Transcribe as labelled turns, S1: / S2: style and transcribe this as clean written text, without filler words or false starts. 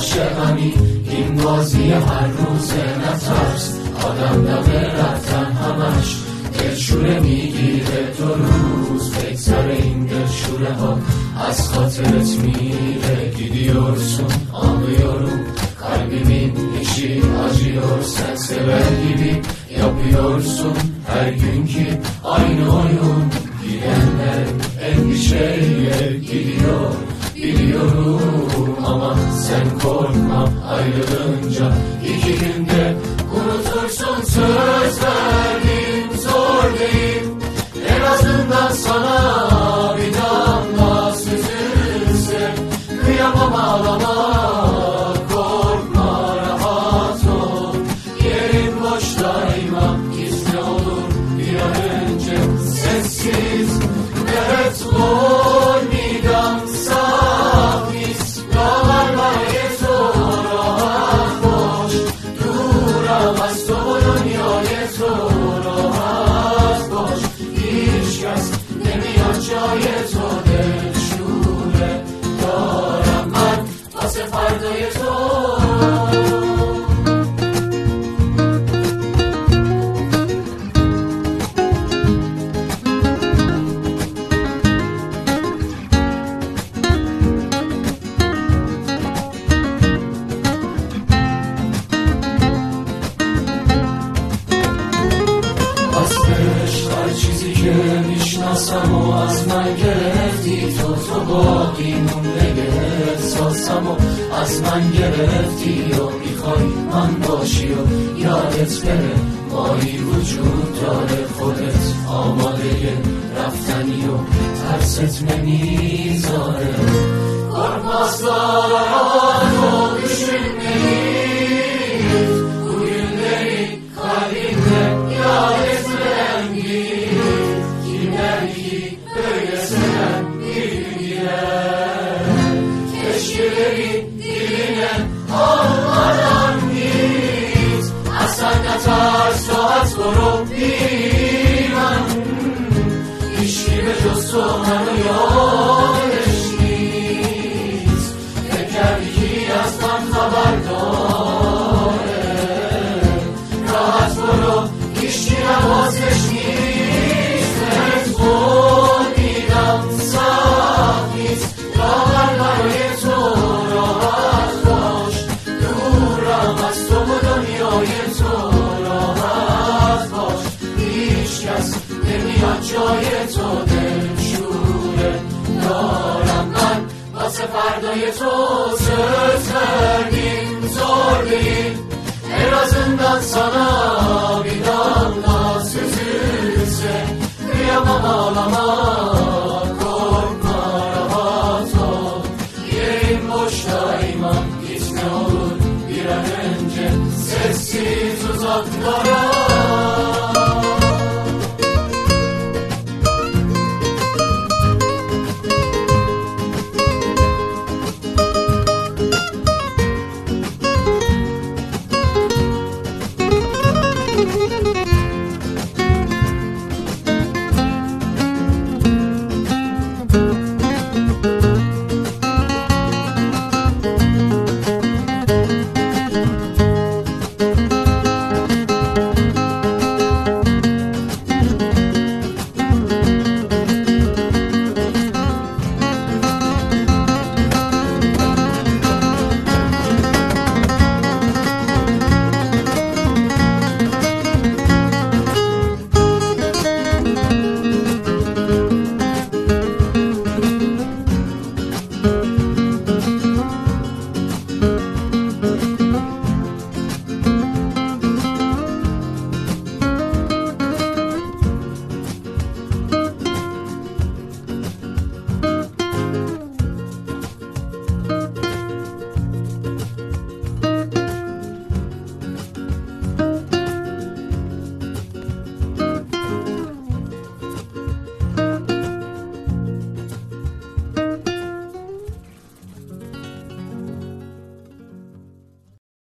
S1: عاشقمی، این بازی هر روزه نترس، آدم دمه رفتن همش دلشوره میگیره. دو روز بگذر این دلشوره ها az خاطرت میره. Gidiyorsun anlıyorum, kalbimin içi acıyor. Sen sever gibi yapıyorsun her günkü aynı oyun. Gidenler endişeyle gidiyor biliyorum, ama sen korkma, ayrılınca 2 günde unutursun. Söz verdim, zor değil, en azından sana bir damla süzülse. Kıyamam ağlama, korkma, rahat ol, yerin boş daima, gizli olur bir an önce. Sessiz evet ol, midem safis, dağlar var yeto, rahat boş duramaz, doyuyor yeto, rahat boş. Hiç kes demiyor yeto, delşure daram ben, pase farda yeto. هر چیزی که میشناسم و از من گرفتی، تو باقی مونده احساسم و از من گرفتی. و میخوای من باشی و یادت بره، مایی وجود داره، خودت آماده رفتنی و ترست نمیذاره. korkma aslan ol, düşünmeyin bu günleri kalbinde yad etmeden git. Kimler ki böyle seven bir gün gider, keşkeleri diline almadan git. Aslan yatar saat vurup bir an, işki ve cosunanı yol eşliyiz. Teker ki yazdan haber doğre, rahat vurup işkine vazgeçmiş. Evet bu nidam sahiz, dağlar var yeto, rahat boş duramaz, tomu dönüyor yeto, rahat boş. Hiç kes demiyor yeto, delşure daram ben, pase farda yeto. Söz verdim, zor değil, en azından sana bir